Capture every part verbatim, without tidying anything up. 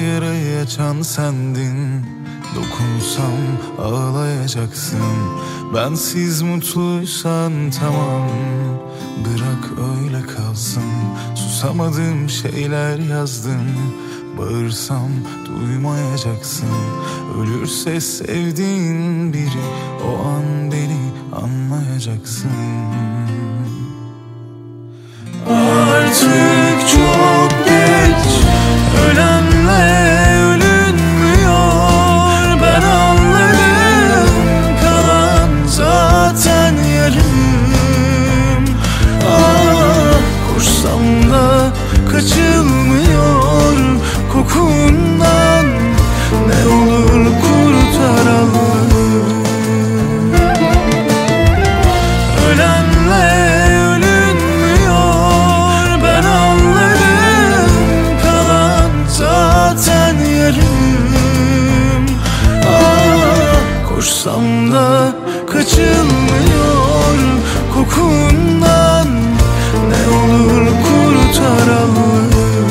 yarayı açan sendin. Dokunsam ağlayacaksın. Bensiz mutluysan tamam, bırak öyle kalsın. Susamadığım şeyler yazdım. Bağırsam duymayacaksın. Ölürse sevdiğin biri, o an beni anlayacaksın. Artık çok geç, ölenle ölünmüyor. Ben anladım, kalan zaten yarım. Ah, koşsam da kaçılmıyor kokundan. Ne olur kurtaralım. Ölenle ölünmüyor. Ben anladım, kalan zaten yarım. Ah, koşsam da kaçılmıyor kokundan. Ne olur kurtaralım.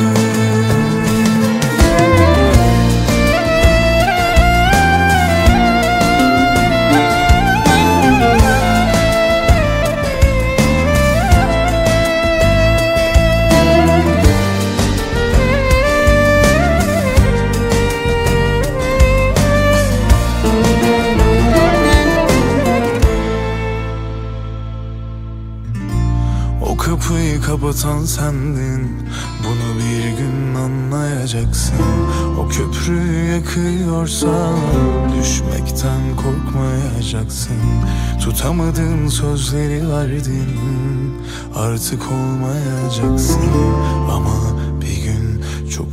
O kapıyı kapatan sendin. Bunu bir gün anlayacaksın. O köprüyü yakıyorsan düşmekten korkmayacaksın. Tutamadığın sözleri verdin, artık olmayacaksın. Ama bir gün çok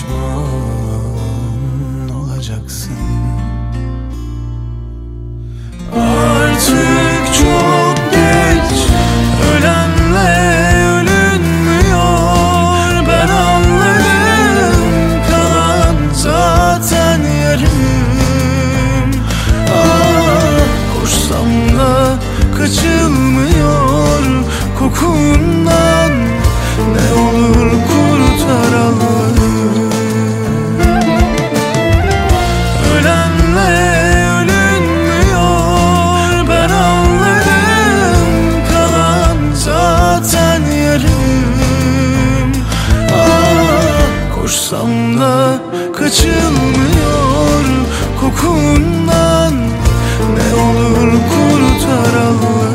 pişman olacaksın. Artık çok geç, ölenle ölünmüyor. Ben anladım, kalan zaten yarım. Ah, koşsam da kaçılmıyor kokundan. Ne olur kurtaralım. Ölenle ölünmüyor. Ben anladım, kalan zaten yarım. Ah, koşsam da kaçılmıyor kokundan. Ne olur kurtaralım.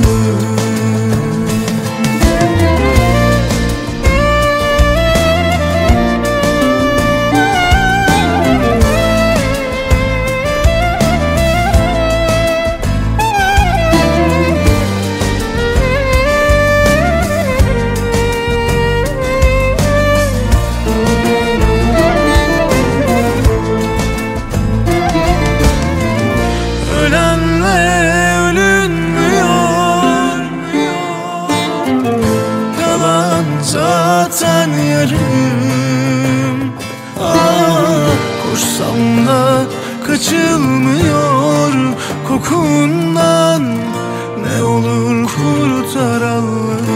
Ölenle ölünmüyor. Kalan zaten yarım. Ah, koşsam da kaçılmıyor kokundan. Ne olur kurtaralım.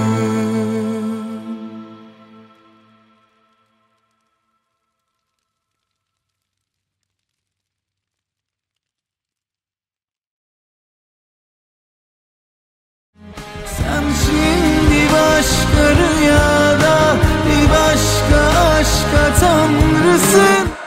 Sen şimdi başka rüyada, bir başka aşka tanrısın.